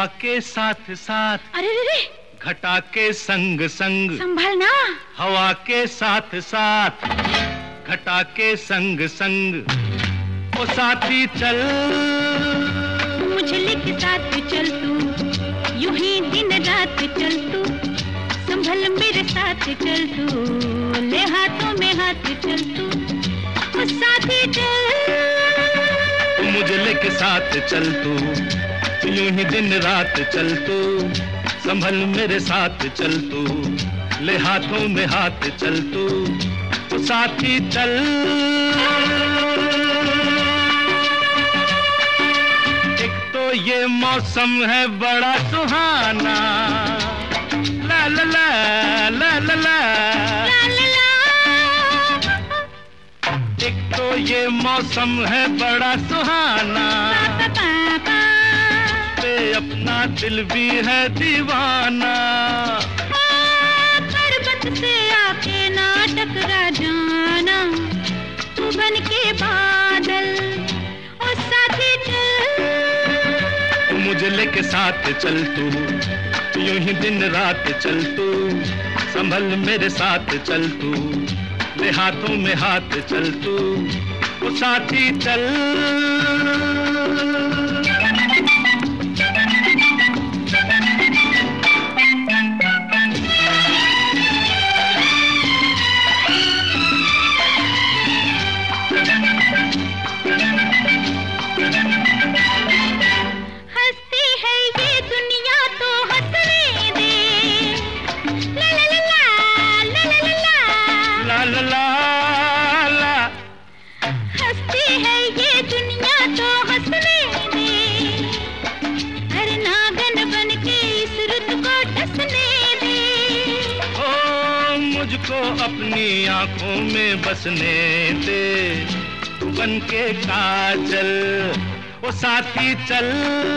हवा के साथ साथ, अरे रे रे, घटा के संग संग, संभालना। हवा के साथ साथ, घटा के संग संग, ओ साथी चल, मुझे के साथ चल तू, यूं ही दिन रात चल तू, संभल मेरे साथ चल तू, ले हाथों में हाथ चल तू, ओ साथी चल, मुझे लेके साथ चल तू, यूं ही दिन रात चल तू, संभल मेरे साथ चल तू, ले हाथों में हाथ चल तू, तो साथी चल। एक तो ये मौसम है बड़ा सुहाना, ला ला ला ला ला ला, एक तो ये मौसम है बड़ा सुहाना, अपना दिल भी है दीवाना, पर्वत से आके ना टकरा जाना, तू बन के बादल, ओ साथी चल, मुझे लेके साथ चल तू, यूं ही दिन रात चल तू, संभल मेरे साथ चल तू, ले हाथों में हाथ चल तू, ओ साथी चल। हंसती है ये दुनिया तो हंसने दे, ला ला ला ला ला ला ला ला ला ला, हंसती है ये दुनिया तो हंसने दे, हर नागन बन के इस रुत को डसने दे, ओ मुझको अपनी आंखों में बसने दे, तू बन के काजल, ओ साथी चल,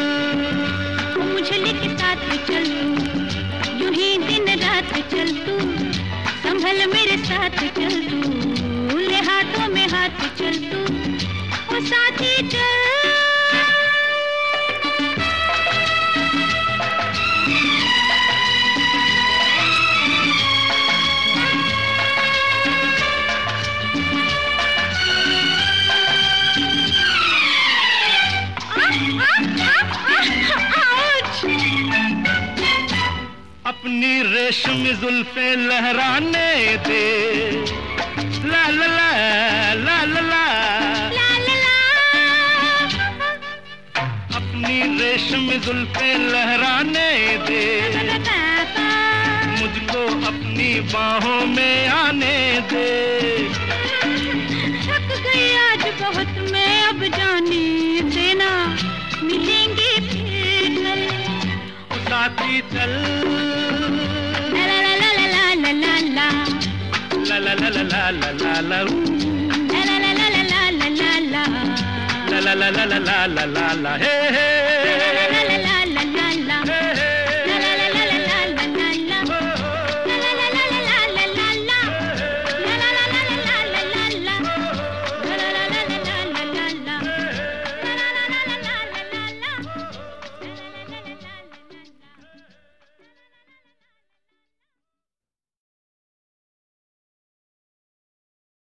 मुझे लेके साथ चल तू, यूं ही दिन रात चल तू, संभल मेरे साथ चल तू, ले हाथों में हाथ चल तू, ओ साथी चल। अपनी रेशमी जुल्फे लहराने दे, ला ला ला ला ला ला, अपनी रेशमी जुल्फे लहराने दे, मुझको अपनी बाहों में आने दे, थक गई आज बहुत मैं अब जाने देना, मिलेंगे फिर कल, साथी चल, ला ला ला ला ला ला ला ला, ला ला ला ला ला ला ला ला, ला ला ला ला ला ला ला ला, ला ला ला ला ला ला ला ला, हे हे।